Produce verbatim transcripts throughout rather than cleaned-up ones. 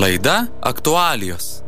Laida aktualijos.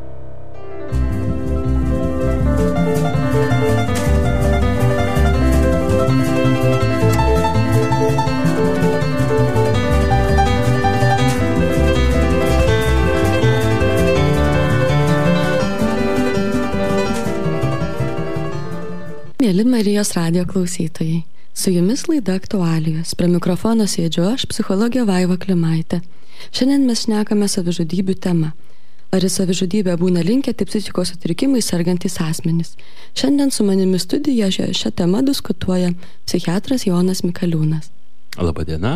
Mėly Marijos radijo klausytojai, su jumis laida aktualijos. Prie mikrofono sėdžiu aš, psichologė Vaiva Klimaitė. Šiandien mes šnekame savižudybių tema. Ar į savižudybę būna linkę tik psichikos sutrikimai sergantys asmenys? Šiandien su manimi studijoje šią temą diskutuoja psichiatras Jonas Mikaliūnas. Labadiena.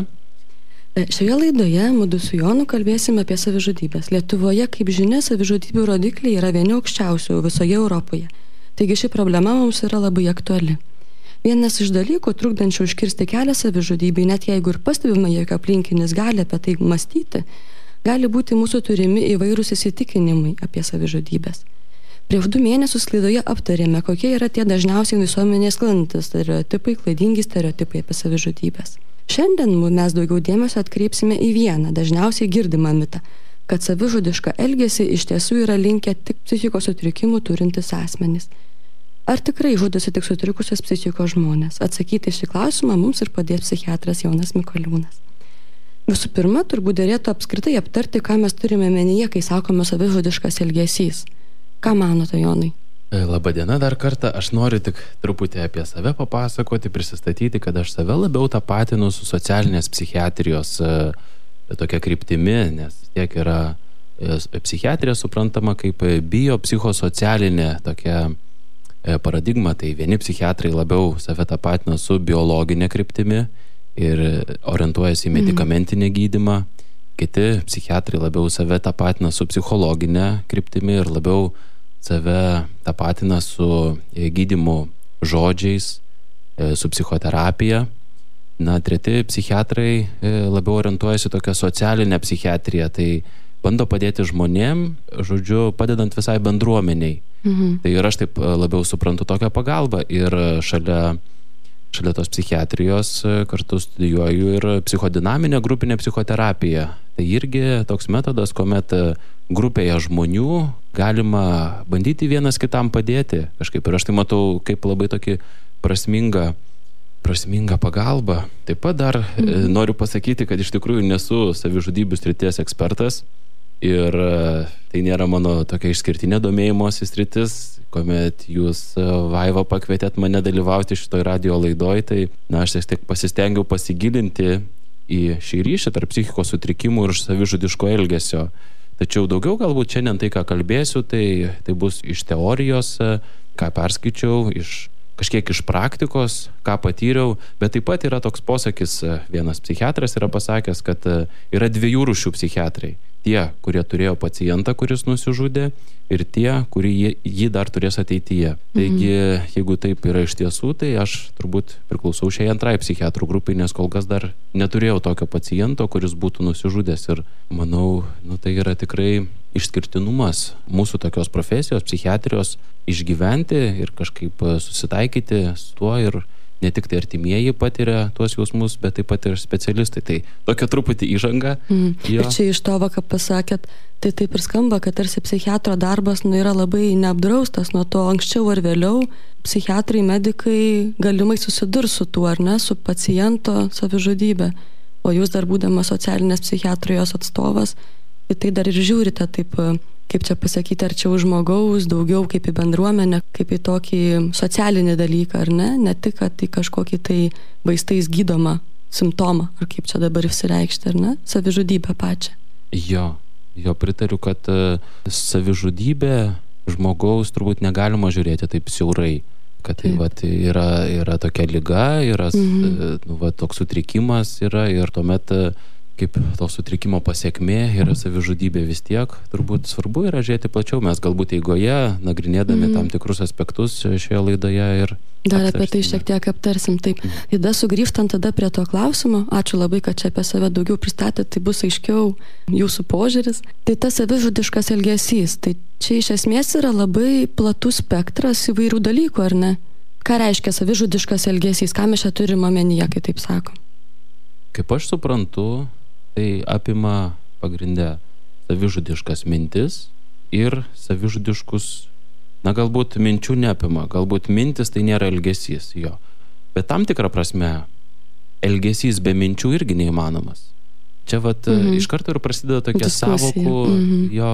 Šioje laidoje mudu su Jonu kalbėsime apie savižudybės. Lietuvoje, kaip žinia, savižudybių rodikliai yra vieni aukščiausių visoje Europoje. Taigi ši problema mums yra labai aktuali. Vienas iš dalykų, trukdančių užkirsti kelią savižudybei, net jeigu ir pastebima, jog aplinkinis gali apie tai mąstyti, gali būti mūsų turimi įvairūs įsitikinimai apie savižudybės. Prieš du mėnesius laidoje aptarėme, kokie yra tie dažniausiai visuomenės sklandantys stereotipai, klaidingi stereotipai apie savižudybės. Šiandien mes daugiau dėmesio atkreipsime į vieną dažniausiai girdimą mitą, kad savižudišką elgesį iš tiesų yra linkę tik psichikos sutrikimų turintys asmenys. Ar tikrai žudosi tik sutrikusios psichikos žmonės? Atsakyti šį klausimą mums ir padės psichiatras Jonas Mikaliūnas. Visų pirma, turbūt dėrėtų apskritai aptarti, ką mes turime menyje, kai sakome savižudiškas elgesys. Ką manote, Jonai? Labadiena dar kartą. Aš noriu tik truputį apie save papasakoti, prisistatyti, kad aš save labiau tapatinu su socialinės psichiatrijos tokia kryptimi, nes tiek yra psichiatrija suprantama kaip biopsichosocialinė tokia paradigma, tai vieni psichiatrai labiau save tapatina su biologinė kryptimi ir orientuojasi į medikamentinį gydymą, kiti psichiatrai labiau save tapatina su psichologinė kryptimi ir labiau save tapatina su gydymu žodžiais, su psichoterapija. Na, treti psichiatrai labiau orientuojasi tokią socialinę psichiatriją, tai bando padėti žmonėm, žodžiu, padedant visai bendruomeniai. Mhm. Tai ir aš taip labiau suprantu tokią pagalbą ir šalia, šalia tos psichiatrijos kartu studijuoju ir psichodinaminę grupinę psichoterapiją. Tai irgi toks metodas, kuomet grupėje žmonių galima bandyti vienas kitam padėti kažkaip. Ir aš tai matau kaip labai tokį prasmingą prasminga pagalba. Taip pat dar mhm. noriu pasakyti, kad iš tikrųjų nesu savižudybių srities ekspertas ir tai nėra mano tokia išskirtinė domėjimosi sritis. Kuomet jūs, Vaiva, pakvietėt mane dalyvauti šitoj radijo laidoj, tai na, aš tik pasistengiau pasigilinti į šį ryšį tarp psichikos sutrikimų ir savižudiško elgesio. Tačiau daugiau galbūt šiandien tai, ką kalbėsiu, tai, tai bus iš teorijos, ką perskaičiau, iš kažkiek iš praktikos, ką patyriau, bet taip pat yra toks posakis, vienas psichiatras yra pasakęs, kad yra dviejų rūšių psichiatrai. Tie, kurie turėjo pacientą, kuris nusižudė, ir tie, kurie jį dar turės ateityje. Taigi, mhm. jeigu taip yra iš tiesų, tai aš turbūt priklausau šiai antrai psichiatrų grupai, nes kol kas dar neturėjau tokio paciento, kuris būtų nusižudęs. Ir manau, nu, tai yra tikrai išskirtinumas mūsų tokios profesijos, psichiatrijos, išgyventi ir kažkaip susitaikyti su tuo ir ne tik tai artimieji patiria tuos jausmus, bet taip pat ir specialistai. Tai tokia truputį įžanga. Mm. Ir čia iš to, ką pasakėt, tai taip ir skamba, kad tarsi psichiatro darbas nu, yra labai neapdraustas, nuo to anksčiau ar vėliau psichiatrai, medikai galimai susidurs su tuo, ar ne, su paciento savižudybė. O jūs dar būdamas socialinės psichiatrijos atstovas, tai dar ir žiūrite taip, kaip čia pasakyti, arčiau žmogaus, daugiau kaip į bendruomenę, kaip į tokį socialinį dalyką, ar ne? Ne tik, kad į kažkokį tai vaistais gydomą simptomą, ar kaip čia dabar išsireikšti, ar ne? Savižudybę pačią. Jo, jo pritariu, kad savižudybė žmogaus turbūt negalima žiūrėti taip siaurai, kad tai vat, yra, yra tokia liga, yra mhm. nu, vat, toks sutrikimas yra ir tuomet kaip to sutrikimo pasiekmė yra savižudybė vis tiek. Turbūt svarbu yra žiūrėti plačiau. Mes galbūt eigoje, nagrinėdami mm. tam tikrus aspektus šioje laidoje ir dar apie tai šiek tiek aptarsim. Taip, tada sugrįžtant tada prie to klausimo, ačiū labai, kad čia apie save daugiau pristatėt, tai bus aiškiau jūsų požiūris. Tai tas savižudiškas elgesys, tai čia iš esmės yra labai platus spektras įvairių dalykų, ar ne? Ką reiškia savižudiškas elgesys? Ką mes čia turime omenyje, kai taip sakom? Kaip aš suprantu, tai apima pagrindę savižudiškas mintis ir savižudiškus, na galbūt minčių neapima, galbūt mintis tai nėra elgesys jo. Bet tam tikrą prasme elgesys be minčių irgi neįmanomas. Čia vat mhm. iš karto ir prasideda tokia Diskusija. savokų mhm. jo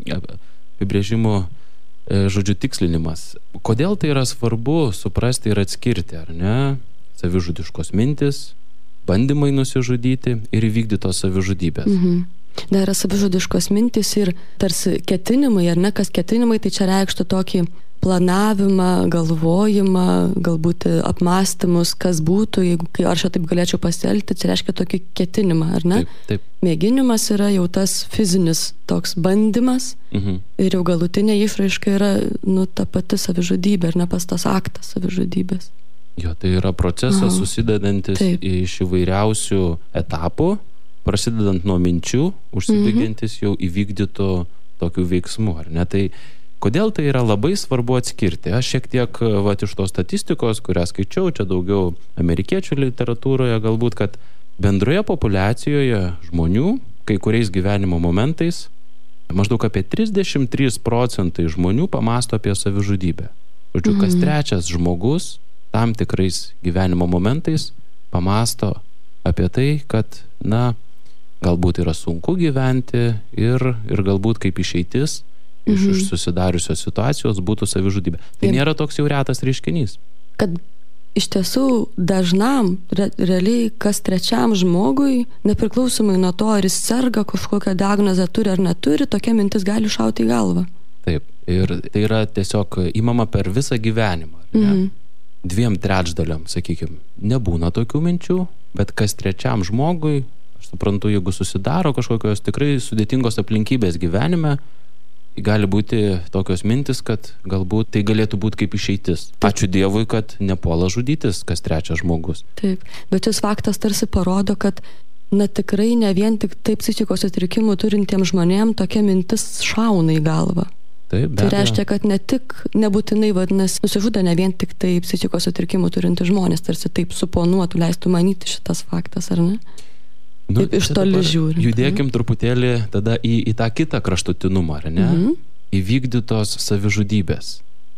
apibrėžimų žodžių tikslinimas. Kodėl tai yra svarbu suprasti ir atskirti, ar ne? Savižudiškos mintis, bandymai nusižudyti ir įvykdytos savižudybės. Mhm. Dar yra savižudiškos mintis ir tarsi ketinimai, ar ne, kas ketinimai, tai čia reikštų tokį planavimą, galvojimą, galbūt apmąstymus, kas būtų, jeigu, ar aš taip galėčiau pasielgti, tai reiškia tokį ketinimą, ar ne? Taip, taip. Mėginimas yra jau tas fizinis toks bandymas mhm. ir jau galutinė išraiška yra, nu, ta pati savižudybė, ar ne, pas tas aktas savižudybės. Jo, tai yra procesas Aha. susidedantis Taip. iš įvairiausių etapų, prasidedant nuo minčių, užsibaigiantis mhm. jau įvykdytų tokių veiksmų, ar ne? Tai kodėl tai yra labai svarbu atskirti? Aš šiek tiek, va, iš tos statistikos, kurią skaičiau, čia daugiau amerikiečių literatūroje, galbūt, kad bendroje populiacijoje žmonių, kai kuriais gyvenimo momentais, maždaug apie trisdešimt trys procentai žmonių pamąsto apie savižudybę. Žodžiu, kas trečias žmogus tam tikrais gyvenimo momentais pamąsto apie tai, kad, na, galbūt yra sunku gyventi ir, ir galbūt kaip išeitis iš, mhm. iš susidariusios situacijos būtų savižudybė. Tai ir nėra toks jau retas reiškinys. Kad iš tiesų dažnam, re, realiai kas trečiam žmogui, nepriklausomai nuo to, ar jis serga, kažkokią diagnozę turi ar neturi, tokia mintis gali šauti į galvą. Taip. Ir tai yra tiesiog imama per visą gyvenimą. Ne? Mhm. Dviem trečdaliam, sakykime, nebūna tokių minčių, bet kas trečiam žmogui, aš suprantu, jeigu susidaro kažkokios tikrai sudėtingos aplinkybės gyvenime, gali būti tokios mintis, kad galbūt tai galėtų būti kaip išeitis. Ačiū Dievui, kad nepuola žudytis kas trečias žmogus. Taip, bet šis faktas tarsi parodo, kad na tikrai ne vien tik taip psichikos sutrikimų turintiems žmonėms tokia mintis šauna į galvą. Taip, tai reiškia, kad ne tik, nebūtinai vadinasi, nusižudo ne vien tik tai psichikos sutrikimų turintys žmonės, tarsi taip suponuotų, leistų manyti šitas faktas, ar ne? Nu, taip iš toli žiūrint. Judėkim truputėlį tada į, į tą kitą kraštutinumą, ar ne? Mhm. Įvykdytos savižudybės.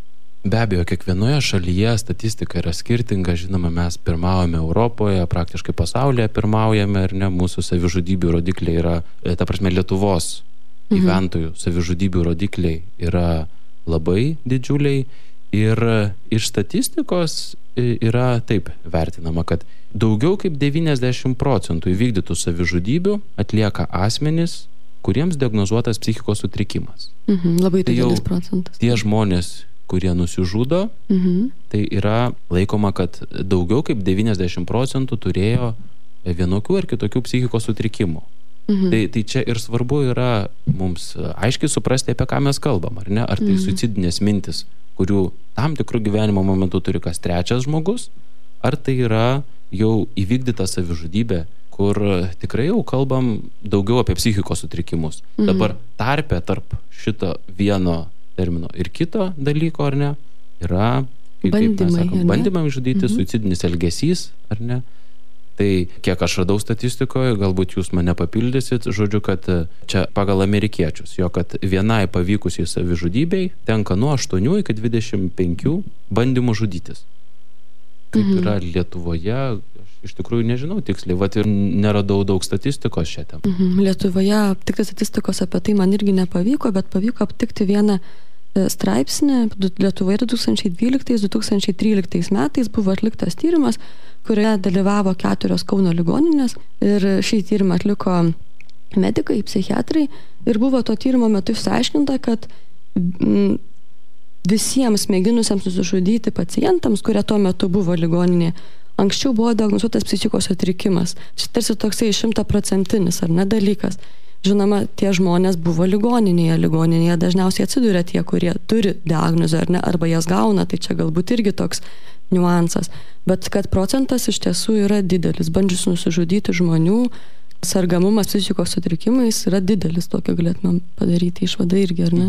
Be abejo, kiekvienoje šalyje statistika yra skirtinga, žinoma, mes pirmaujame Europoje, praktiškai pasaulyje pirmaujame, ar ne, mūsų savižudybių rodikliai yra, ta prasme, Lietuvos gyventojų mhm. savižudybių rodikliai yra labai didžiuliai ir iš statistikos yra taip vertinama, kad daugiau kaip devyniasdešimt procentų įvykdytų savižudybių atlieka asmenys, kuriems diagnozuotas psichikos sutrikimas. Mhm, labai didelis tai procentas. Tie žmonės, kurie nusižudo, mhm. tai yra laikoma, kad daugiau kaip devyniasdešimt procentų turėjo vienokių ar kitokių psichikos sutrikimų. Mhm. Tai, tai čia ir svarbu yra mums aiškiai suprasti, apie ką mes kalbam, ar ne? Ar tai mhm. suicidinės mintis, kurių tam tikrų gyvenimo momentų turi kas trečias žmogus, ar tai yra jau įvykdyta savižudybė, kur tikrai jau kalbam daugiau apie psichikos sutrikimus. Mhm. Dabar tarpe tarp šito vieno termino ir kito dalyko, ar ne, yra, kaip, bandymai, kaip mes sakom, bandymai žudyti, mhm. suicidinis elgesys, ar ne. Tai kiek aš radau statistikoje, galbūt jūs mane papildysit, žodžiu, kad čia pagal amerikiečius, jo, kad vienai pavykusiai savižudybei tenka nuo aštuonių iki dvidešimt penkių bandymų žudytis. Kaip mhm. yra Lietuvoje, aš iš tikrųjų nežinau tiksliai, vat ir neradau daug statistikos šią temą. Mhm. Lietuvoje aptikti statistikos apie tai man irgi nepavyko, bet pavyko aptikti vieną straipsnį. Lietuvoje du tūkstančiai dvyliktais - du tūkstančiai tryliktais metais buvo atliktas tyrimas, kurioje dalyvavo keturios Kauno ligoninės ir šį tyrimą atliko medikai, psichiatrai ir buvo to tyrimo metu išsiaiškinta, kad m, visiems mėginusiems nusižudyti pacientams, kurie tuo metu buvo ligoninėje, anksčiau buvo diagnozuotas psichikos sutrikimas. Čia tarsi toksai šimtaprocentinis, ar ne, dalykas. Žinoma, tie žmonės buvo ligoninėje. Ligoninėje dažniausiai atsiduria tie, kurie turi diagnozę, ar ne, arba jas gauna, tai čia galbūt irgi toks niuansas. Bet kad procentas iš tiesų yra didelis. Bandžius nusižudyti žmonių, sergamumas psichikos sutrikimais yra didelis. Tokio galėtumėm padaryti išvadą irgi, ar ne?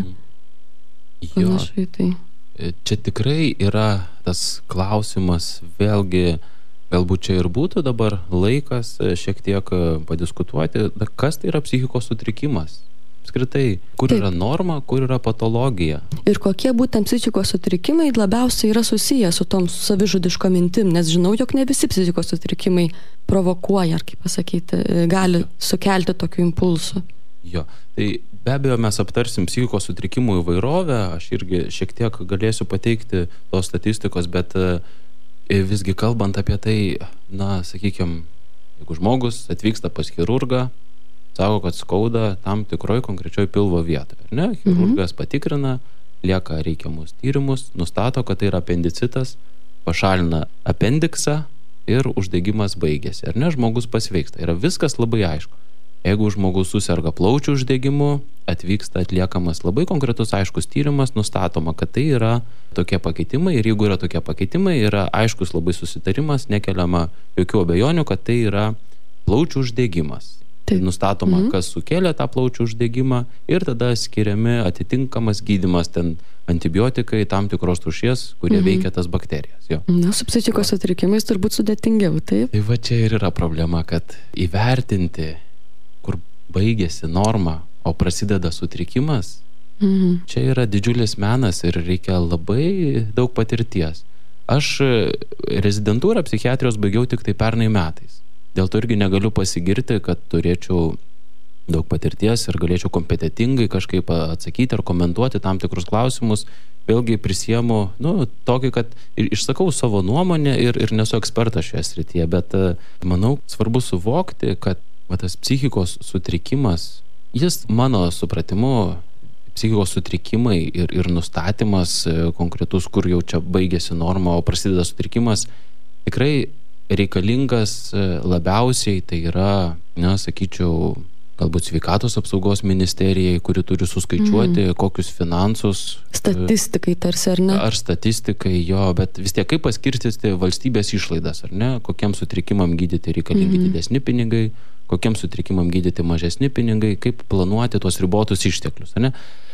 Jo, panašiai, tai. Čia tikrai yra tas klausimas, vėlgi, galbūt čia ir būtų dabar laikas šiek tiek padiskutuoti, kas tai yra psichikos sutrikimas. apskritai, kur Taip. yra norma, kur yra patologija. Ir kokie būtent psichikos sutrikimai labiausiai yra susiję su tom savižudiško mintim, nes žinau, jog ne visi psichikos sutrikimai provokuoja, ar kaip pasakyti, gali sukelti tokių impulsų. Jo, tai be abejo mes aptarsim psichikos sutrikimų įvairovę, aš irgi šiek tiek galėsiu pateikti tos statistikos, bet visgi kalbant apie tai, na, sakykime, jeigu žmogus atvyksta pas chirurgą, sako, kad skauda tam tikroj konkrečioj pilvo vietoje, ar ne? Chirurgas mhm. patikrina, lieka reikiamus tyrimus, nustato, kad tai yra apendicitas, pašalina apendiksą ir uždegimas baigėsi, ar ne? Žmogus pasveiksta. Yra viskas labai aišku. Jeigu žmogus suserga plaučių uždegimu, atvyksta atliekamas labai konkretus aiškus tyrimas, nustatoma, kad tai yra tokie pakeitimai ir jeigu yra tokie pakeitimai, yra aiškus labai susitarimas, nekeliama jokių abejonių, kad tai yra plaučių uždegimas. Taip. Nustatoma, mhm. kas sukėlė tą plaučių uždegimą ir tada skiriami atitinkamas gydymas, ten antibiotikai tam tikros rūšies, kurie mhm. veikia tas bakterijas. Jo. Na, su psichikos sutrikimais turbūt sudėtingiau, taip? Tai va čia ir yra problema, kad įvertinti, kur baigėsi norma, o prasideda sutrikimas, mhm. čia yra didžiulis menas ir reikia labai daug patirties. Aš rezidentūrą psichiatrijos baigiau tik tai pernai metais. Dėl to irgi negaliu pasigirti, kad turėčiau daug patirties ir galėčiau kompetentingai kažkaip atsakyti ar komentuoti tam tikrus klausimus. Vėlgi prisiemu, nu, tokį, kad išsakau savo nuomonę ir, ir nesu ekspertas šioje srityje, bet manau, svarbu suvokti, kad va, tas psichikos sutrikimas, jis mano supratimu, psichikos sutrikimai ir, ir nustatymas konkretus, kur jau čia baigėsi norma, o prasideda sutrikimas, tikrai reikalingas labiausiai, tai yra, na, sakyčiau, galbūt sveikatos apsaugos ministerijai, kuri turi suskaičiuoti, mm. kokius finansus. Statistikai tarsi, ar ne? Ar statistikai, jo, bet vis tiek kaip paskirstyti valstybės išlaidas, ar ne? Kokiem sutrikimam gydyti reikalingi mm. didesni pinigai, kokiem sutrikimam gydyti mažesni pinigai, kaip planuoti tuos ribotus išteklius, ar ne?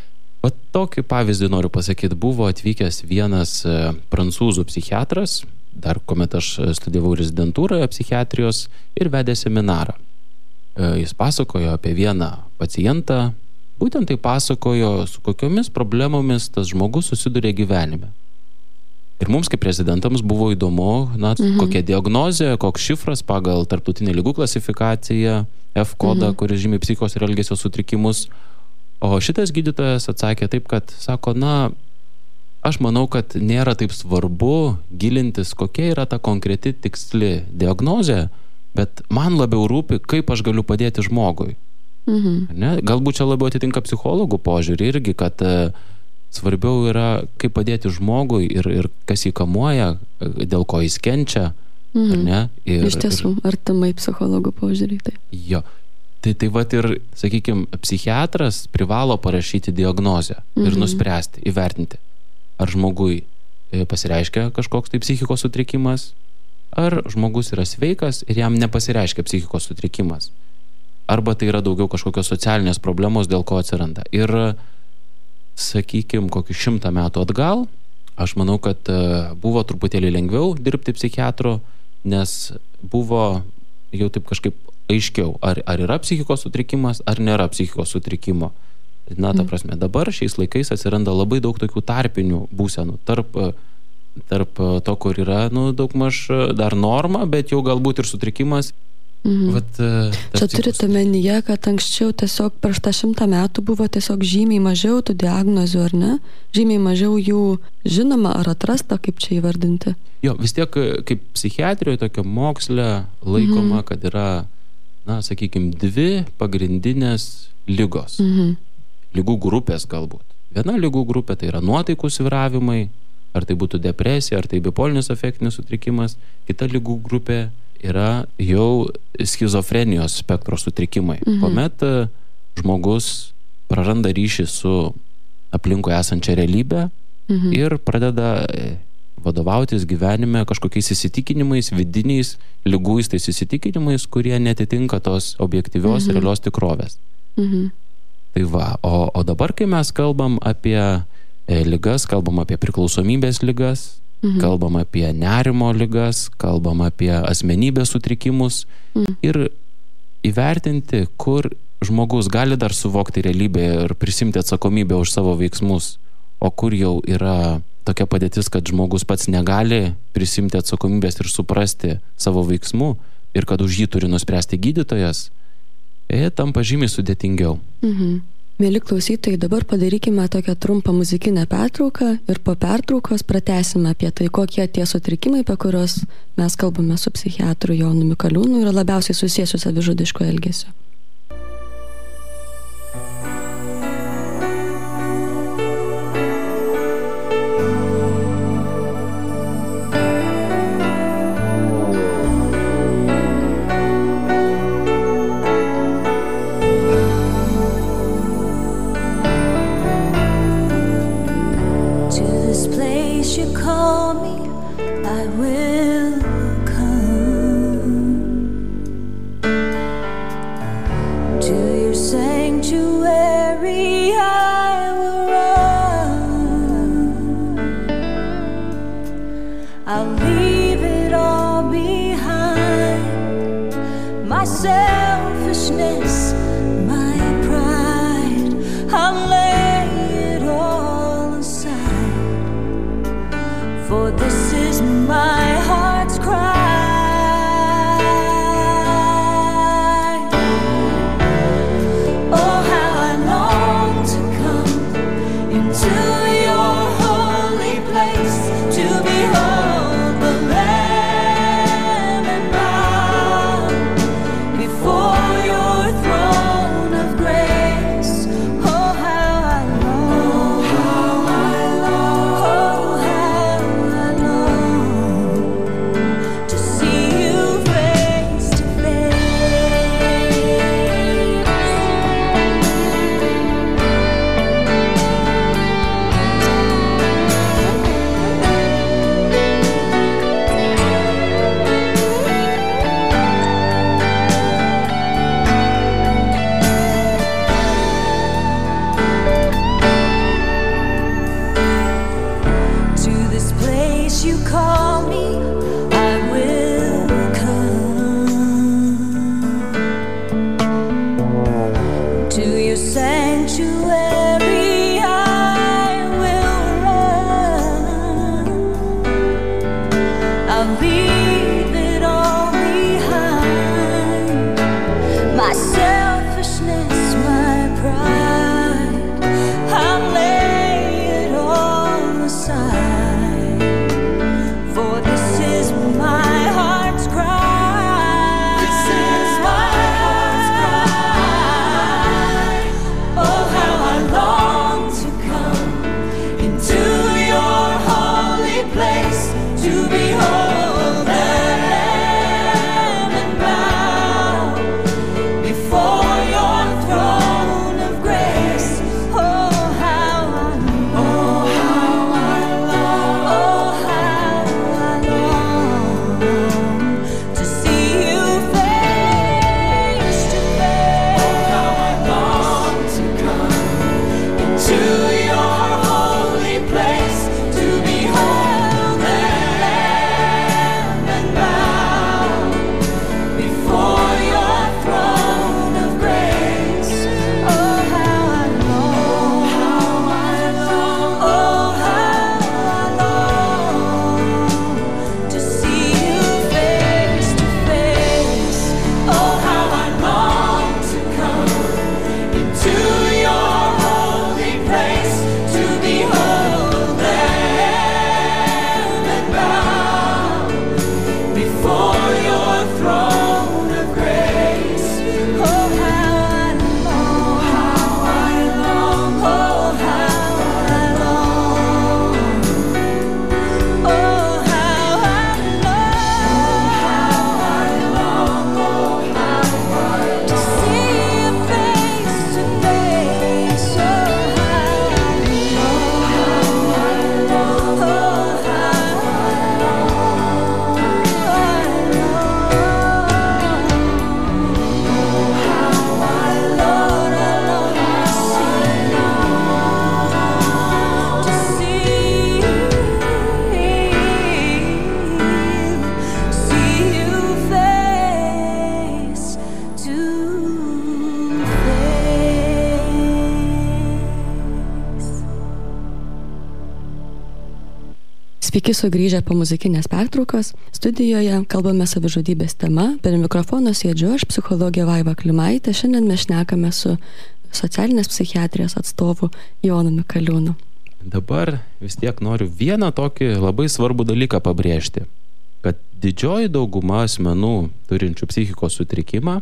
O tokį pavyzdį noriu pasakyti, buvo atvykęs vienas prancūzų psichiatras, dar kuomet aš studijavau rezidentūroje psichiatrijos ir vedė seminarą. Jis pasakojo apie vieną pacientą, būtent tai pasakojo, su kokiomis problemomis tas žmogus susiduria gyvenime. Ir mums kaip rezidentams buvo įdomu, na, mhm. kokia diagnozė, koks šifras pagal tarptautinę ligų klasifikaciją, F kodą, mhm. kuris žymi psichikos ir elgesio sutrikimus. O šitas gydytojas atsakė taip, kad sako, na, aš manau, kad nėra taip svarbu gilintis, kokia yra ta konkreti tiksli diagnozė, bet man labiau rūpi, kaip aš galiu padėti žmogui. Mhm. Ne? Galbūt čia labiau atitinka psichologų požiūrį irgi, kad e, svarbiau yra, kaip padėti žmogui ir, ir kas jį kamuoja, dėl ko jis kenčia. Mhm. Ar ne? Ir, Iš tiesų, ir... artimai psichologų požiūrį. Tai. Jo. Tai tai vat ir, sakykime, psichiatras privalo parašyti diagnozę mhm. ir nuspręsti, įvertinti, ar žmogui pasireiškia kažkoks tai psichikos sutrikimas, ar žmogus yra sveikas ir jam nepasireiškia psichikos sutrikimas. Arba tai yra daugiau kažkokios socialinės problemos, dėl ko atsiranda. Ir, sakykime, kokį šimtą metų atgal, aš manau, kad buvo truputėlį lengviau dirbti psichiatru, nes buvo jau taip kažkaip aiškiau, ar, ar yra psichikos sutrikimas, ar nėra psichikos sutrikimo. Na, ta prasme, dabar šiais laikais atsiranda labai daug tokių tarpinių būsenų, tarp, tarp to, kur yra, nu, daugmaž dar norma, bet jau galbūt ir sutrikimas. Mhm. Vat, čia turite omenyje, kad anksčiau tiesiog prieš tą šimtą metų buvo tiesiog žymiai mažiau tų diagnozių, ar ne? Žymiai mažiau jų žinoma ar atrasta, kaip čia įvardinti? Jo, vis tiek kaip psichiatrijoje tokia moksle laikoma, mhm. kad yra, na, sakykime, dvi pagrindinės ligos. Mhm. Ligų grupės galbūt. Viena ligų grupė tai yra nuotaikų svyravimai, ar tai būtų depresija, ar tai bipolinis afektinis sutrikimas. Kita ligų grupė yra jau schizofrenijos spektro sutrikimai, mhm. kuomet žmogus praranda ryšį su aplinkoje esančia realybė mhm. ir pradeda vadovautis gyvenime kažkokiais įsitikinimais, vidiniais, liguistais įsitikinimais, kurie netitinka tos objektyvios mhm. realios tikrovės. Mhm. Tai va, o, o dabar, kai mes kalbam apie e, ligas, kalbam apie priklausomybės ligas, mhm. kalbam apie nerimo ligas, kalbam apie asmenybės sutrikimus mhm. ir įvertinti, kur žmogus gali dar suvokti realybę ir prisimti atsakomybę už savo veiksmus, o kur jau yra tokia padėtis, kad žmogus pats negali prisimti atsakomybės ir suprasti savo veiksmų ir kad už jį turi nuspręsti gydytojas, e, tampa žymiai sudėtingiau. Mhm. Mėly klausytojai, dabar padarykime tokią trumpą muzikinę pertrauką ir po pertraukos pratęsime apie tai, kokie tie sutrikimai, apie kuriuos mes kalbame su psichiatru Jonu Mikaliūnu, yra labiausiai susijęs su savižudišku elgesiu. Before Sveiki sugrįžę po muzikinės pertraukos. Studijoje kalbame savižudybės tema. Per mikrofoną sėdžiu aš, psichologė Vaiva Klimaitė. Šiandien mes šnekame su socialinės psichiatrijos atstovu Jonu Mikaliūnu. Dabar vis tiek noriu vieną tokį labai svarbų dalyką pabrėžti, kad didžioji dauguma asmenų turinčių psichikos sutrikimą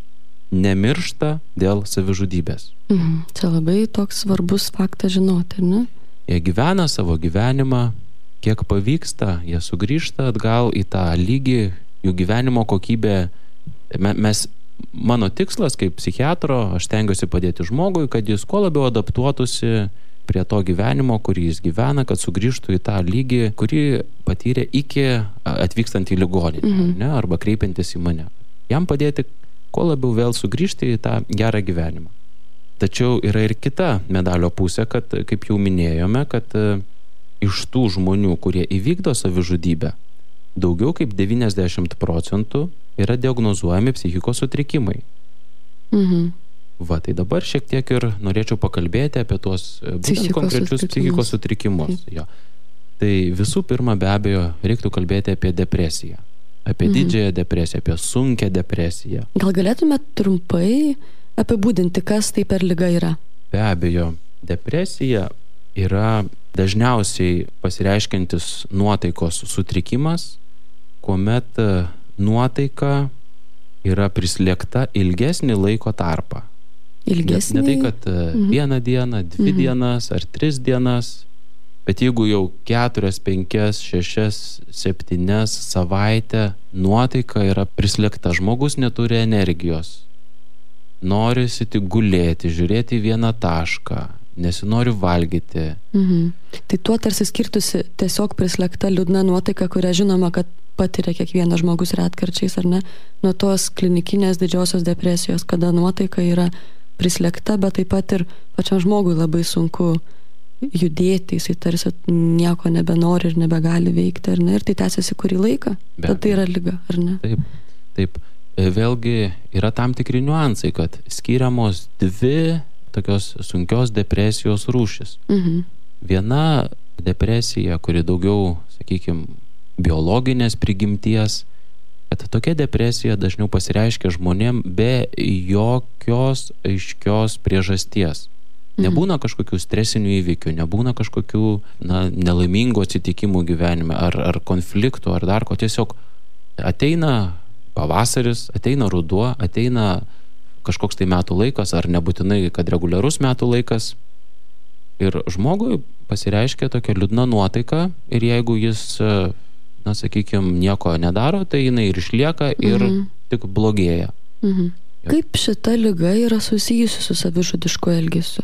nemiršta dėl savižudybės. Mhm. Čia labai toks svarbus faktas žinoti, ne? Jie gyvena savo gyvenimą, kiek pavyksta, jie sugrįžta atgal į tą lygį, jų gyvenimo kokybė. Mes, mano tikslas kaip psichiatro, aš stengiuosi padėti žmogui, kad jis kuo labiau adaptuotųsi prie to gyvenimo, kurį jis gyvena, kad sugrįžtų į tą lygį, kurį patyrė iki atvykstant į ligoninę, mhm. ne, arba kreipiantis į mane. Jam padėti kuo labiau vėl sugrįžti į tą gerą gyvenimą. Tačiau yra ir kita medalio pusė, kad, kaip jau minėjome, kad iš tų žmonių, kurie įvykdo savižudybę, daugiau kaip devyniasdešimt procentų yra diagnozuojami psichikos sutrikimai. Mhm. Va, tai dabar šiek tiek ir norėčiau pakalbėti apie tuos būtent konkrečius psichikos sutrikimus. Jo. Tai visų pirma, be abejo, reiktų kalbėti apie depresiją. Apie mhm. didžiąją depresiją, apie sunkią depresiją. Gal galėtume trumpai apibūdinti, kas tai per liga yra? Be abejo, depresija yra dažniausiai pasireiškiantis nuotaikos sutrikimas, kuomet nuotaika yra prislėgta ilgesnį laiko tarpą. Ilgesnį? Ne, ne tai, kad mhm. vieną dieną, dvi mhm. dienas ar tris dienas, bet jeigu jau keturias, penkias, šešias, septynias savaitę nuotaika yra prislėgta, žmogus neturi energijos, norisi tik gulėti, žiūrėti į vieną tašką, nesinori valgyti. Mhm. Tai tuo tarsi skirtusi tiesiog prislėgta liūdna nuotaika, kurią žinoma, kad patiria kiekvienas žmogus retkarčiais, ar ne, nuo tos klinikinės didžiosios depresijos, kada nuotaika yra prislėgta, bet taip pat ir pačiam žmogui labai sunku judėti, jisai tarsi nieko nebenori ir nebegali veikti, ar ne, ir tai tęsiasi kurį laiką. Tad tai yra liga, ar ne? Taip, taip. Vėlgi yra tam tikri niuansai, kad skiriamos dvi tokios sunkios depresijos rūšis. Mhm. Viena depresija, kuri daugiau, sakykime, biologinės prigimties, kad tokia depresija dažniau pasireiškia žmonėm be jokios aiškios priežasties. Nebūna kažkokių stresinių įvykių, nebūna kažkokių na, nelaimingų atsitikimų gyvenime, ar, ar konfliktų, ar dar ko. Tiesiog ateina pavasaris, ateina ruduo, ateina kažkoks tai metų laikas, ar nebūtinai, kad reguliarus metų laikas. Ir žmogui pasireiškia tokia liūdna nuotaika, ir jeigu jis, na, sakykime, nieko nedaro, tai jinai ir išlieka ir mhm. tik blogėja. Mhm. Kaip šita liga yra susijusi su savižudišku elgesiu?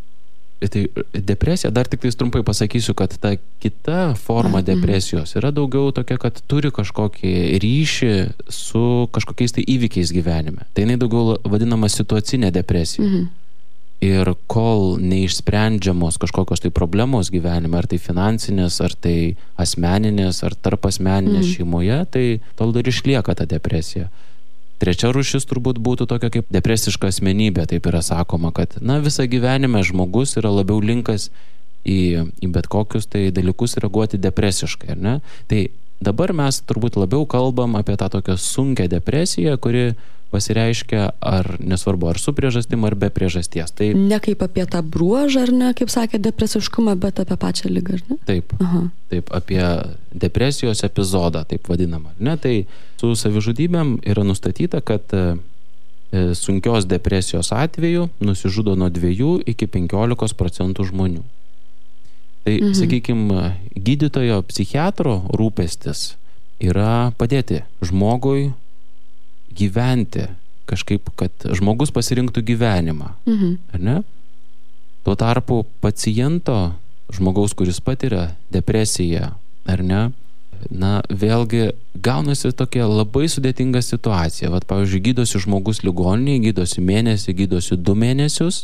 Tai depresija, dar tik tais trumpai pasakysiu, kad ta kita forma depresijos yra daugiau tokia, kad turi kažkokį ryšį su kažkokiais tai įvykiais gyvenime. Tai jinai daugiau vadinama situacinė depresija. Mhm. Ir kol neišsprendžiamos kažkokios tai problemos gyvenime, ar tai finansinės, ar tai asmeninės, ar tarp asmeninės mhm. šeimoje, tai tol dar išlieka ta depresija. Trečia rūšis turbūt būtų tokia kaip depresiška asmenybė, taip yra sakoma, kad na, visą gyvenimą žmogus yra labiau linkas į, į bet kokius tai dalykus reaguoti depresiškai, ar ne? Tai dabar mes turbūt labiau kalbam apie tą tokią sunkią depresiją, kuri pasireiškia ar nesvarbu, ar su priežastim, ar be priežasties. Tai ne kaip apie tą bruožą, ar ne, kaip sakė, depresiškumą, bet apie pačią ligą, ar ne? Taip, Aha. taip, apie depresijos epizodą, taip vadinamą, ar ne? Tai su savižudybėm yra nustatyta, kad e, sunkios depresijos atveju nusižudo nuo dviejų iki penkiolikos procentų žmonių. Tai, mhm. sakykime, gydytojo psichiatro rūpestis yra padėti žmogui gyventi kažkaip, kad žmogus pasirinktų gyvenimą. Mhm. Ar ne? Tuo tarpu paciento, žmogaus, kuris patiria depresiją, ar ne, na, vėlgi gaunasi tokia labai sudėtinga situacija. Vat, pavyzdžiui, gydosi žmogus ligoninėje, gydosi mėnesį, gydosi du mėnesius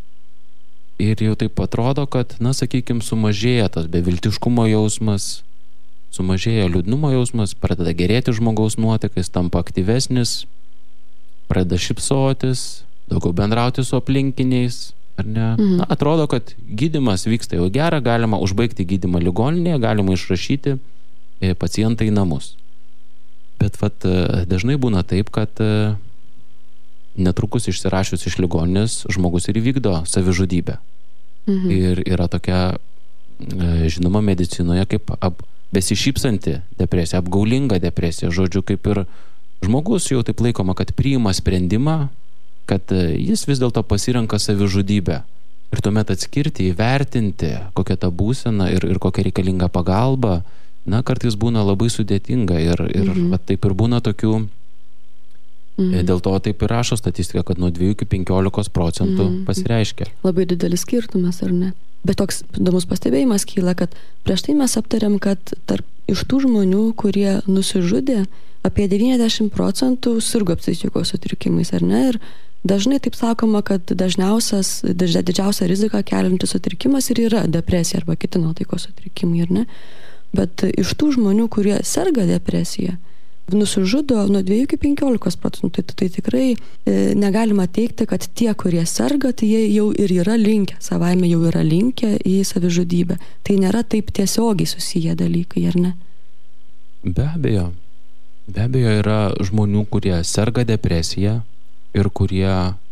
ir jau taip atrodo, kad, na, sakykime, sumažėja tas beviltiškumo jausmas, sumažėja liūdnumo jausmas, pradeda gerėti žmogaus nuotaika, jis tampa aktyvesnis, pradeda šypsotis, daugiau bendrauti su aplinkiniais, ar ne? Mhm. Na, atrodo, kad gydymas vyksta jau gera, galima užbaigti gydymą ligoninėje, galima išrašyti pacientą į namus. Bet vat, dažnai būna taip, kad netrukus išsirašius iš ligoninės žmogus ir įvykdo savižudybę. Mhm. Ir yra tokia, žinoma, medicinoje kaip ap, besišypsanti depresija, apgaulinga depresija. Žodžiu, kaip ir žmogus jau taip laikoma, kad priima sprendimą, kad jis vis dėlto pasirenka savižudybę. Ir tuomet atskirti, įvertinti, kokia ta būsena ir, ir kokia reikalinga pagalba, na, kartais būna labai sudėtinga. Ir, ir mhm. va, taip ir būna tokių, mhm. dėl to taip ir rašo statistika, kad nuo dviejų iki penkiolikos procentų mhm. pasireiškia. Labai didelis skirtumas, ar ne? Bet toks įdomus pastebėjimas kyla, kad prieš tai mes aptarėm, kad tarp iš tų žmonių, kurie nusižudė, apie devyniasdešimt procentų sirgo psichikos sutrikimais, ar ne? Ir dažnai taip sakoma, kad dažniausias, didžiausia rizika keliantis sutrikimas ir yra depresija arba kiti nuotaikos sutrikimai, ar ne? Bet iš tų žmonių, kurie serga depresija, nusižudo nuo dviejų iki penkiolikos procentų. Tai, tai tikrai e, negalima teigti, kad tie, kurie serga, tai jie jau ir yra linkę, savaime jau yra linkę į savižudybę. Tai nėra taip tiesiogiai susiję dalykai, ar ne? Be abejo. Be abejo yra žmonių, kurie serga depresija ir kurie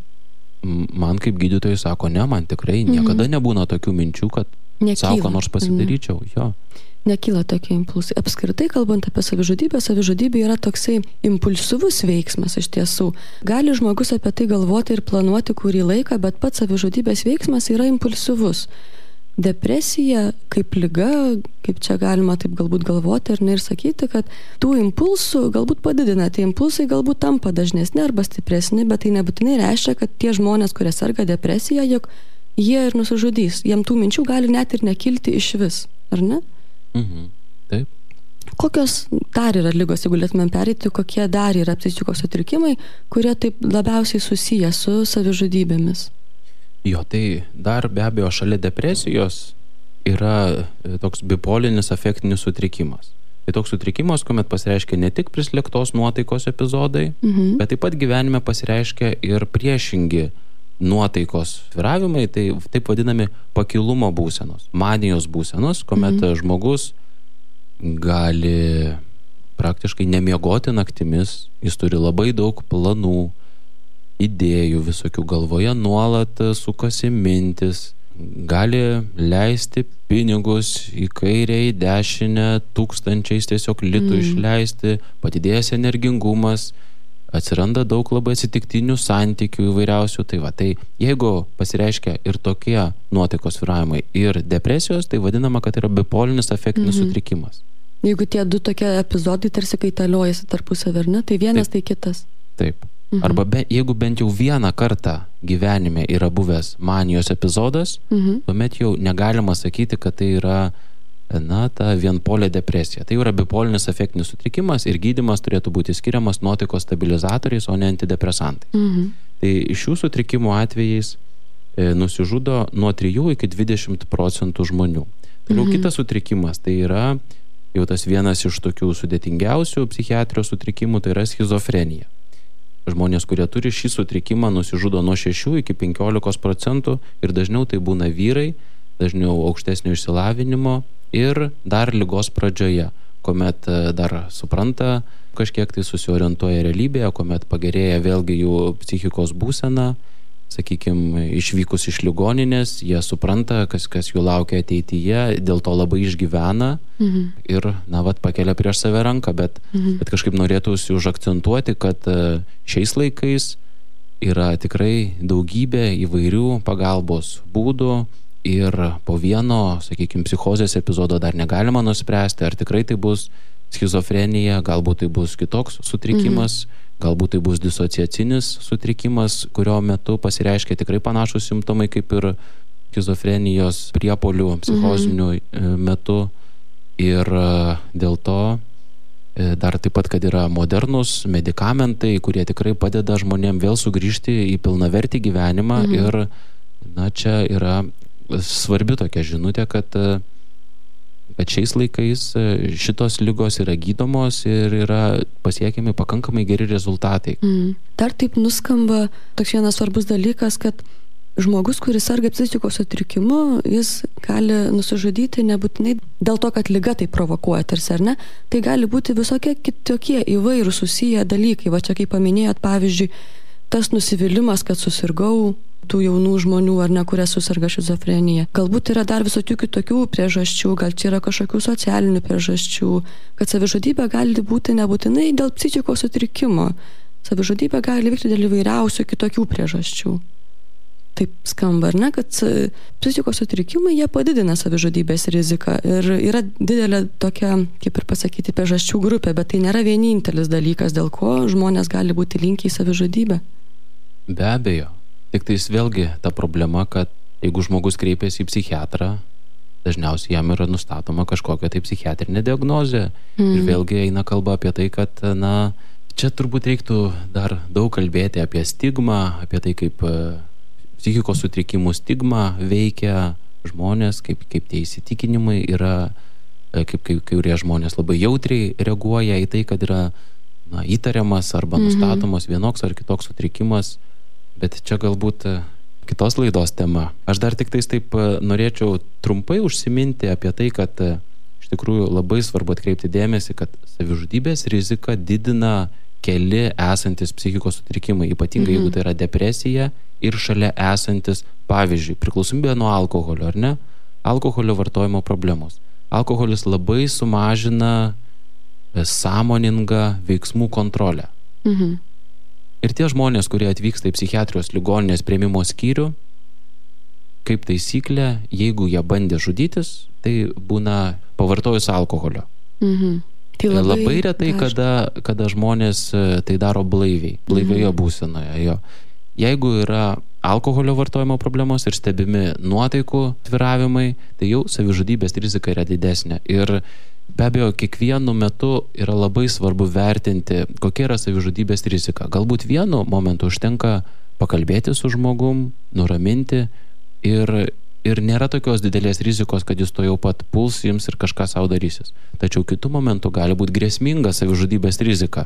man kaip gydytojai sako, ne, man tikrai niekada mhm. nebūna tokių minčių, kad Nekyla, savo ką nors pasidaryčiau. Ne. Jo. Nekyla tokie impulsai. Apskritai, kalbant apie savižudybę, savižudybė yra toksai impulsyvus veiksmas iš tiesų. Gali žmogus apie tai galvoti ir planuoti kurį laiką, bet pats savižudybės veiksmas yra impulsyvus. Depresija kaip liga, kaip čia galima taip galbūt galvoti ir, ne, ir sakyti, kad tų impulsų galbūt padidina, tie impulsai galbūt tampa dažnesni arba stipresni, bet tai nebūtinai reiškia, kad tie žmonės, kurie serga depresija, jog jie ir nusižudys. Jiem tų minčių gali net ir nekilti iš vis, ar ne? Mhm. Taip. Kokios dar yra lygos, jeigu galėtumėm pereiti, kokie dar yra psichikos sutrikimai, kurie taip labiausiai susiję su savižudybėmis? Jo, tai dar be abejo šalia depresijos yra toks bipolinis afektinis sutrikimas. Tai toks sutrikimas, kuomet pasireiškia ne tik prislėgtos nuotaikos epizodai, mhm. bet taip pat gyvenime pasireiškia ir priešingi nuotaikos svyravimai, tai taip vadinami pakilumo būsenos, manijos būsenos, kuomet mhm. žmogus gali praktiškai nemiegoti naktimis, jis turi labai daug planų, idėjų visokių galvoje, nuolat sukasi mintis, gali leisti pinigus į kairę, į dešinę, tūkstančiais tiesiog litų mm. išleisti, padidėjęs energingumas, atsiranda daug labai atsitiktinių santykių įvairiausių. Tai va, tai jeigu pasireiškia ir tokie nuotaikos svyravimai ir depresijos, tai vadinama, kad yra bipolinis afektinis mm-hmm. sutrikimas. Jeigu tie du tokie epizodai tarsi kaitaliojasi tarpusavy, ar ne, tai vienas Taip. Tai kitas. Taip. Mhm. Arba be, jeigu bent jau vieną kartą gyvenime yra buvęs manijos epizodas, mhm. tuomet jau negalima sakyti, kad tai yra, na, ta vienpolė depresija. Tai yra bipolinis afektinis sutrikimas ir gydymas turėtų būti skiriamas nuotaikos stabilizatoriais, o ne antidepresantais. Mhm. Tai šių sutrikimų atvejais e, nusižudo nuo trijų iki dvidešimt procentų žmonių. Toliau mhm. kitas sutrikimas, tai yra jau tas vienas iš tokių sudėtingiausių psichiatrijos sutrikimų, tai yra schizofrenija. Žmonės, kurie turi šį sutrikimą, nusižudo nuo šešių iki penkiolikos procentų ir dažniau tai būna vyrai, dažniau aukštesnio išsilavinimo ir dar ligos pradžioje, kuomet dar supranta, kažkiek tai susiorientuoja realybėje, kuomet pagerėja vėlgi jų psichikos būsena, sakykime, išvykus iš ligoninės, jie supranta, kas, kas jų laukia ateityje, dėl to labai išgyvena mhm. ir, na, vat, pakelia prieš save ranką, bet, mhm. bet kažkaip norėtųsi užakcentuoti, kad šiais laikais yra tikrai daugybė įvairių pagalbos būdų ir po vieno, sakykime, psichozės epizodo dar negalima nuspręsti, ar tikrai tai bus schizofrenija, galbūt tai bus kitoks sutrikimas, mhm. galbūt tai bus disociacinis sutrikimas, kurio metu pasireiškia tikrai panašus simptomai kaip ir schizofrenijos priepuolių psichozinių mhm. metu. Ir dėl to dar taip pat, kad yra modernus medikamentai, kurie tikrai padeda žmonėm vėl sugrįžti į pilnavertį gyvenimą. Mhm. Ir, na, čia yra svarbi tokia žinutė, kad kad šiais laikais šitos ligos yra gydomos ir yra pasiekiami pakankamai geri rezultatai. Mm. Dar taip nuskamba toks vienas svarbus dalykas, kad žmogus, kuris serga psichikos sutrikimu, jis gali nusižudyti nebūtinai dėl to, kad liga tai provokuoja, tarsi, ar ne? Tai gali būti visokie kitokie įvairūs susiję dalykai. Va čia, kaip paminėjot, pavyzdžiui, tas nusivylimas, kad susirgau, tų jaunų žmonių, ar ne, kurie susirga šizofrenija. Galbūt yra dar visokių kitokių priežasčių, gal čia yra kažkokių socialinių priežasčių, kad savižudybė gali būti nebūtinai dėl psichikos sutrikimo. Savižudybė gali vykti dėl įvairiausių kitokių priežasčių. Taip skamba, ar ne, kad psichikos sutrikimai, jie padidina savižudybės riziką ir yra didelė tokia, kaip ir pasakyti, priežasčių grupė, bet tai nėra vienintelis dalykas, dėl ko žmonės gali būti linkę į savižudybę. Be abejo. Tik tais vėlgi ta problema, kad jeigu žmogus kreipiasi į psichiatrą, dažniausiai jam yra nustatoma kažkokia tai psichiatrinė diagnozė. Mm. Ir vėlgi eina kalba apie tai, kad, na, čia turbūt reiktų dar daug kalbėti apie stigmą, apie tai, kaip psichikos sutrikimų stigma veikia žmonės, kaip, kaip tie įsitikinimai yra, kaip kai kurie žmonės labai jautriai reaguoja į tai, kad yra, na, įtariamas arba mm-hmm. nustatomas vienoks ar kitoks sutrikimas, bet čia galbūt kitos laidos tema. Aš dar tik tais taip norėčiau trumpai užsiminti apie tai, kad iš tikrųjų labai svarbu atkreipti dėmesį, kad savižudybės riziką didina keli esantis psichikos sutrikimai, ypatingai mm-hmm. jeigu tai yra depresija ir šalia esantis, pavyzdžiui, priklausomybė nuo alkoholio, ar ne? Alkoholio vartojimo problemos. Alkoholis labai sumažina sąmoningą veiksmų kontrolę. Mhm. Ir tie žmonės, kurie atvyksta į psichiatrijos ligoninės priėmimo skyrių, kaip taisyklė, jeigu jie bandė žudytis, tai būna pavartojus alkoholio. Mhm. Tai labai, labai retai, kada, kada žmonės tai daro blaiviai, blaivioje mhm. būsenoje. Jo. Jeigu yra alkoholio vartojimo problemos ir stebimi nuotaikų svyravimai, tai jau savižudybės rizika yra didesnė. Ir be abejo, kiekvienu metu yra labai svarbu vertinti, kokia yra savižudybės rizika. Galbūt vienu momentu užtenka pakalbėti su žmogum, nuraminti ir, ir nėra tokios didelės rizikos, kad jis to jau pat puls jums ir kažką sau darysis. Tačiau kitu momentu gali būti grėsminga savižudybės rizika.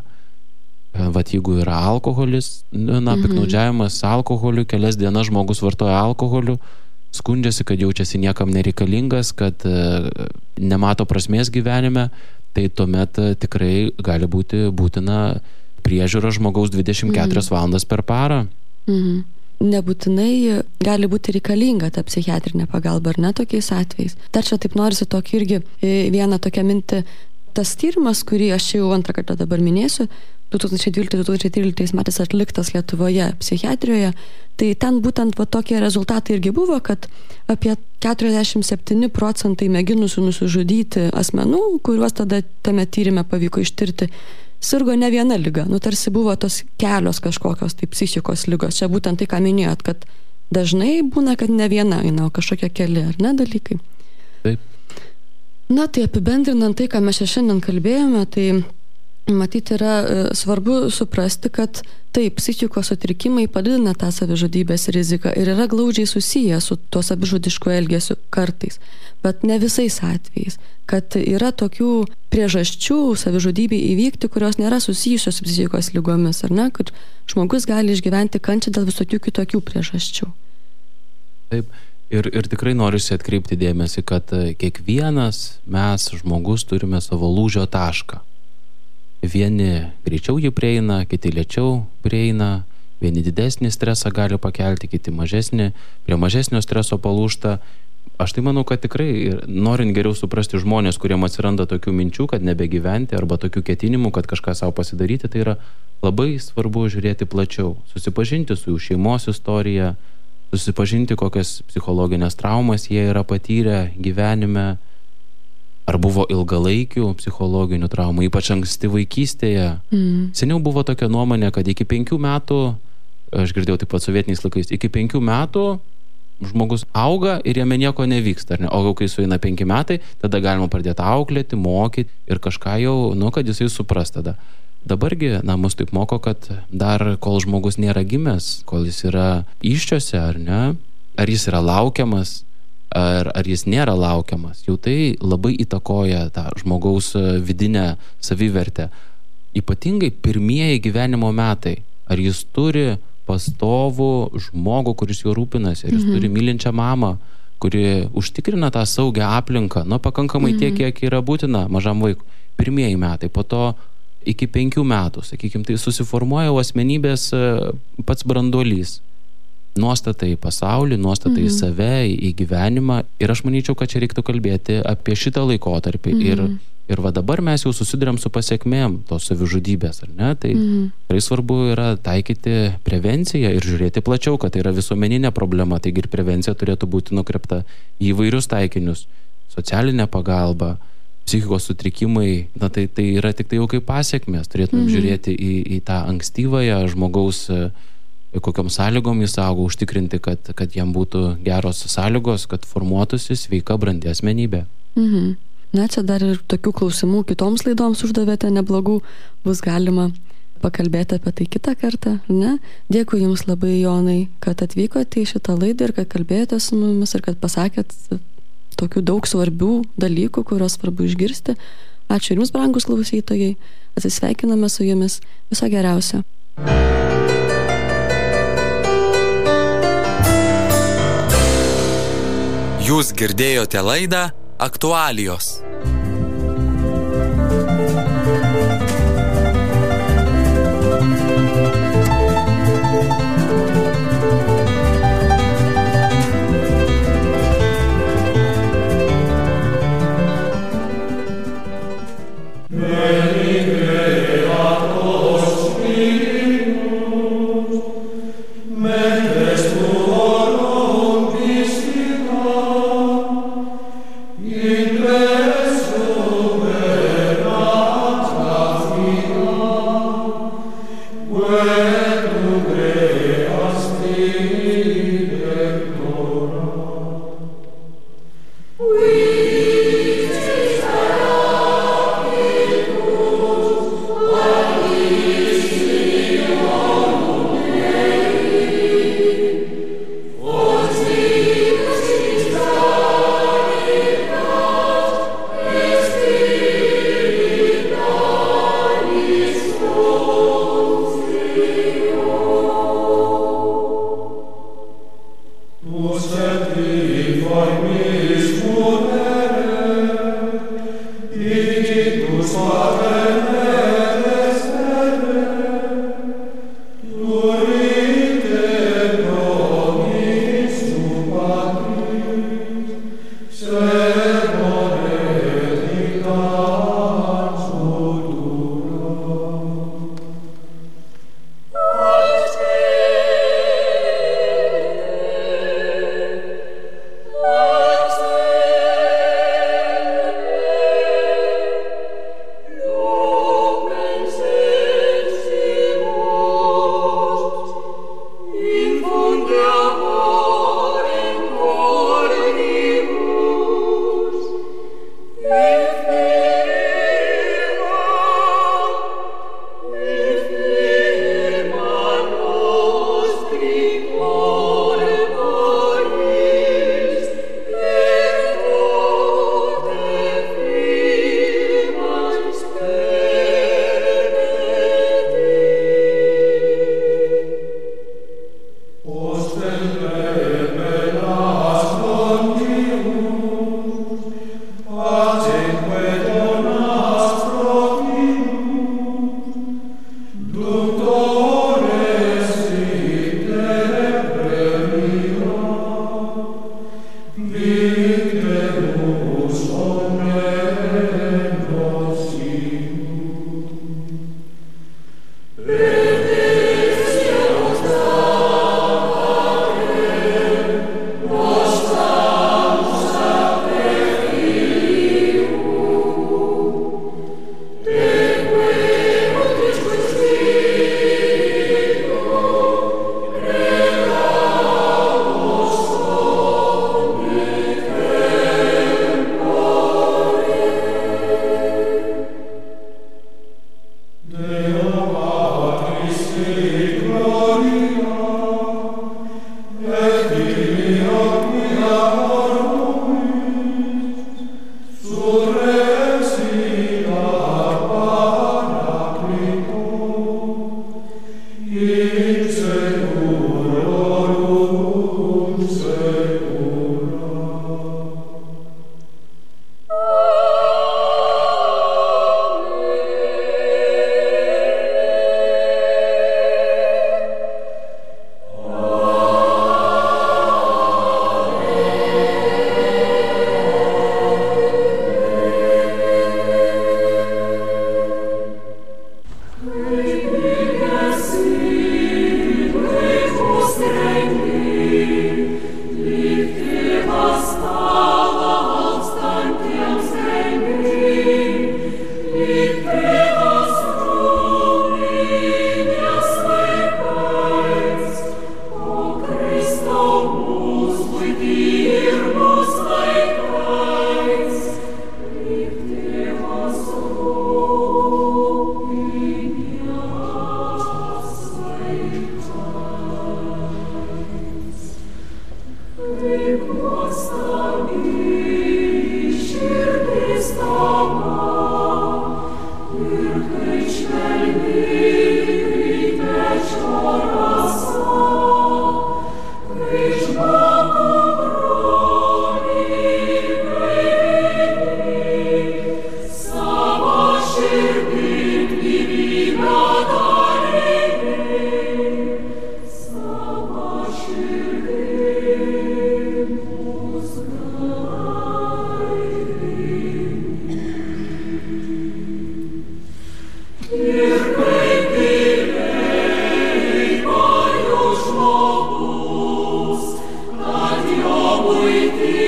Vat jeigu yra alkoholis, na, piknaudžiavimas alkoholiu, kelias dienas žmogus vartoja alkoholiu, skundžiasi, kad jaučiasi niekam nereikalingas, kad e, nemato prasmės gyvenime, tai tuomet e, tikrai gali būti būtina priežiūra žmogaus dvidešimt keturias mm. valandas per parą. Mm. Nebūtinai gali būti reikalinga ta psichiatrinė pagalba, ar ne, tokiais atvejais. Dar čia taip norisi tokį irgi vieną tokią mintį. Tas tyrimas, kurį aš jau antrą kartą dabar minėsiu, du tūkstančiai dvyliktais - du tūkstančiai tryliktais metais atliktas Lietuvoje psichiatrijoje, tai ten būtent va, tokie rezultatai irgi buvo, kad apie keturiasdešimt septyni procentai mėginusių nusižudyti asmenų, kuriuos tada tame tyrime pavyko ištirti, sirgo ne viena liga. Nu, tarsi buvo tos kelios kažkokios tai psichikos ligos. Čia būtent tai, ką minėjot, kad dažnai būna, kad ne viena, eina, o kažkokie keli, ar ne, dalykai. Taip. Na, tai apibendrinant tai, ką mes čia šiandien kalbėjome, tai matyti yra e, svarbu suprasti, kad taip, psichikos sutrikimai padidina tą savižudybės riziką ir yra glaudžiai susiję su tuo savižudišku elgesiu kartais, bet ne visais atvejais, kad yra tokių priežasčių savižudybei įvykti, kurios nėra susijusios su psichikos ligomis, ar ne, kad žmogus gali išgyventi kančią dėl visokių kitokių priežasčių. Taip. Ir, ir tikrai norisi atkreipti dėmesį, kad kiekvienas mes, žmogus, turime savo lūžio tašką. Vieni greičiau jį prieina, kiti lėčiau prieina, vieni didesnį stresą gali pakelti, kiti mažesnį, prie mažesnio streso palūžta. Aš tai manau, kad tikrai, norint geriau suprasti žmonės, kuriem atsiranda tokių minčių, kad nebegyventi, arba tokių ketinimų, kad kažką savo pasidaryti, tai yra labai svarbu žiūrėti plačiau, susipažinti su jų šeimos istorija, susipažinti, kokias psichologinės traumas jie yra patyrę gyvenime, ar buvo ilgalaikių psichologinių traumų, ypač anksti vaikystėje. Mm. Seniau buvo tokia nuomonė, kad iki penkių metų, aš girdėjau taip pat sovietiniais laikais, iki penkių metų žmogus auga ir jame nieko nevyksta. Ar ne? O kai sueina penki metai, tada galima pradėti auklėti, mokyti ir kažką jau, nu, kad jisai supras tada. Dabargi, na, mus taip moko, kad dar kol žmogus nėra gimęs, kol jis yra įsčiose, ar ne, ar jis yra laukiamas, ar, ar jis nėra laukiamas, jau tai labai įtakoja tą žmogaus vidinę savivertę. Ypatingai pirmieji gyvenimo metai, ar jis turi pastovų žmogų, kuris juo rūpinasi. Ir jis mhm. turi mylinčią mamą, kuri užtikrina tą saugią aplinką, nu, pakankamai mhm. tiek, kiek yra būtina mažam vaikui. Pirmieji metai, po to iki penkių metų, sakykime, tai susiformuoja jau asmenybės pats branduolys. Nuostata į pasaulį, nuostata mhm. į save, į, į gyvenimą. Ir aš manyčiau, kad čia reiktų kalbėti apie šitą laikotarpį. Mhm. Ir, ir va dabar mes jau susiduriam su pasiekmėm tos savižudybės, ar ne? Tai mhm. tikrai svarbu yra taikyti prevenciją ir žiūrėti plačiau, kad tai yra visuomeninė problema. Taigi ir prevencija turėtų būti nukreipta į įvairius taikinius. Socialinė pagalba, psichikos sutrikimai, na tai, tai yra tik tai jau kaip pasiekmės. Turėtume mhm. žiūrėti į, į tą ankstyvąją žmogaus, kokiom sąlygom jis augo, užtikrinti, kad, kad jam būtų geros sąlygos, kad formuotųsi sveika brandi asmenybė. Mhm. Na, čia dar ir tokių klausimų kitoms laidoms uždavėte neblogų, bus galima pakalbėti apie tai kitą kartą, ne? Dėkui Jums labai, Jonai, kad atvykote į šitą laidą ir kad kalbėjote su mumis ir kad pasakėt tokių daug svarbių dalykų, kuriuos svarbu išgirsti. Ačiū ir Jums, brangus klausytojai. Atsisveikiname su Jumis. Viso geriausio. Jūs girdėjote laidą Aktualijos. We